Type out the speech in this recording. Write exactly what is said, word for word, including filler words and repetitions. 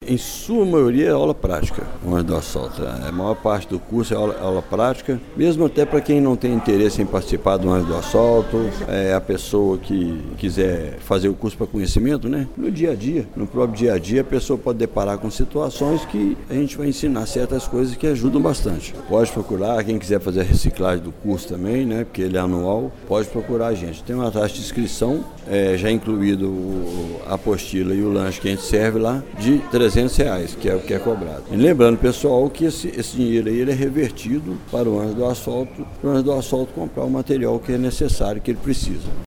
em sua maioria é aula prática, o Anjos do Asfalto. A maior parte do curso é aula, aula prática, mesmo até para quem não tem interesse em participar do Anjos do Asfalto, é a pessoa que quiser fazer o curso para conhecimento, né? No dia a dia, no próprio dia a dia, a pessoa pode deparar com situações que a gente vai ensinar certas coisas que ajudam bastante. Pode procurar, quem quiser fazer a reciclagem do curso também, né? Porque ele é anual, pode procurar a gente. Tem uma taxa de inscrição, é, já incluído o, a apostila e o lanche que a gente serve lá, de trezentos reais, que é o que é cobrado. E lembrando, pessoal, que esse, esse dinheiro aí ele é revertido para o Anjos do Asfalto, para o Anjos do Asfalto comprar o material que é necessário, que ele precisa.